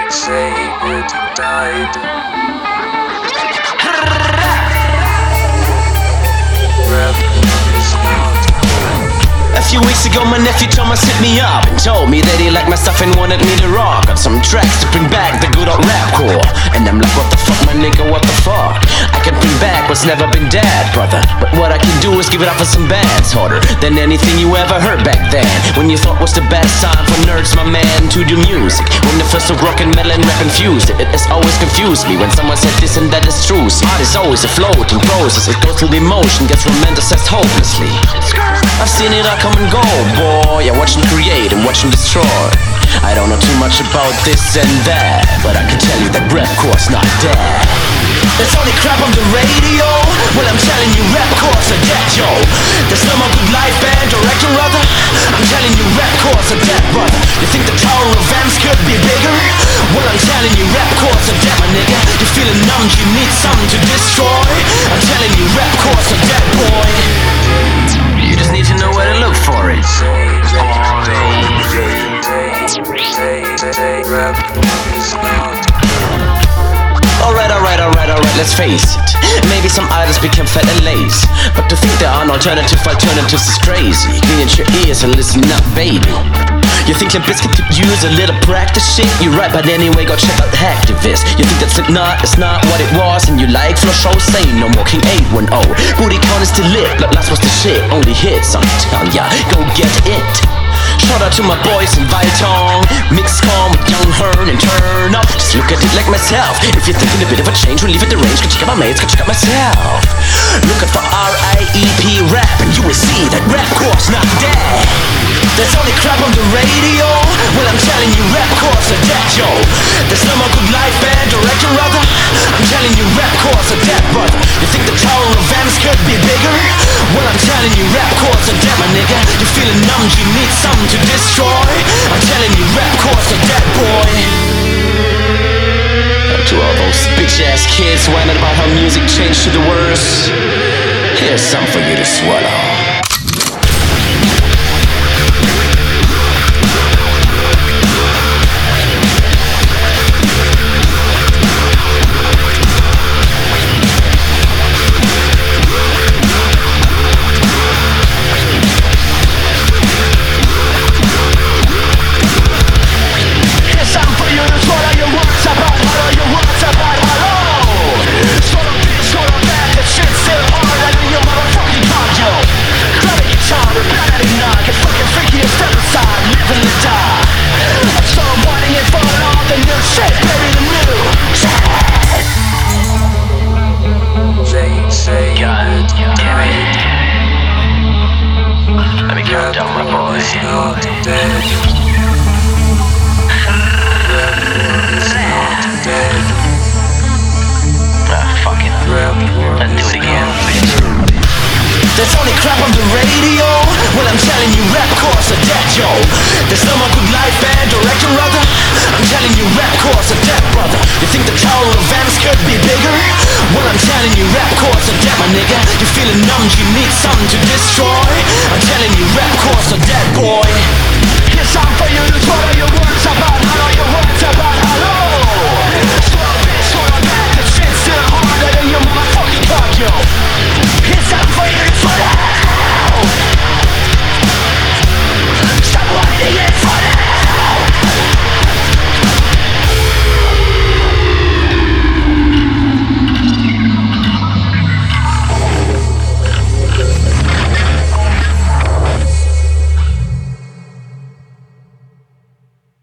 say it died. Rap is not. A few weeks ago my nephew Thomas hit me up and told me that he liked my stuff and wanted me to rock on some tracks to bring back the good old rapcore. And I'm like, what the fuck, my nigga, what the fuck? I can bring back what's never been dead, brother, but what I can do is give it up for some bands harder than anything you ever heard back then. When you thought was the best time for nerds, my man, to do music. When the first of rock and metal and rap infused it has always confused me when someone said this and that is true. See, art is always a floating process. It goes through the emotion, gets romanticized hopelessly. I've seen it all come and go, boy. I watch them create and watch them destroy. I don't know too much about this and that, but I can tell you that rapcore's not dead. There's only crap on the radio. Well, I'm telling you, rapcore's are dead, yo. There's no more good live band director, rather. I'm telling you, rapcore's are dead, brother. You think the Tower of Vamps could be bigger? Well, I'm telling you, rapcore's are dead, my nigga. You're feeling numb, you need something to destroy. I'm telling you, rapcore's are dead, boy. You just need to know where to look for it. Alright, let's face it. Maybe some idols became fat and lazy, but to think there are no alternatives is crazy. Clean your ears and listen up, baby. You think Limp Bizkit could use a little practice shit? You're right, but anyway, go check out Hacktivist. You think that Slipknot is not what it was, and you like flow shows, say no more King 810. Booty count is still lit, but last was the shit. Only hits, I'm telling ya, go get it. Shout out to my boys in Vitong, mix calm with Young Hearn and Turn Up. Just look at it like myself. If you're thinking a bit of a change, we'll leave it the range. Go check out my mates, go check out myself. Looking for RIEP rap, and you will see that rapcore's not dead. There's only crap on the radio. Well, I'm telling you, rapcore's are dead, yo. There's no more good live band director, rather. I'm telling you, rapcore's are dead, brother. You think the Tower of Vamps could be bigger? Well, I'm telling you, rapcore's are dead, my nigga. You're feeling numb, you need something to destroy. I'm telling you, rapcore's are dead, boy. To all those bitch-ass kids whining about how music changed to the worse, here's some for you to swallow. Let me count down, my boy. Fuck it. Let's do it again. There's only crap on the radio. Well, I'm telling you, rapcore's are dead, yo. There's no more good live band director, rather. I'm telling you, rapcore's are dead, brother. You think the Tower of Vamps could be bigger? Well, I'm telling you, rapcore's are dead, my nigga. You're feeling numb, you need something to destroy. I'm telling you, rapcore's are dead, boy.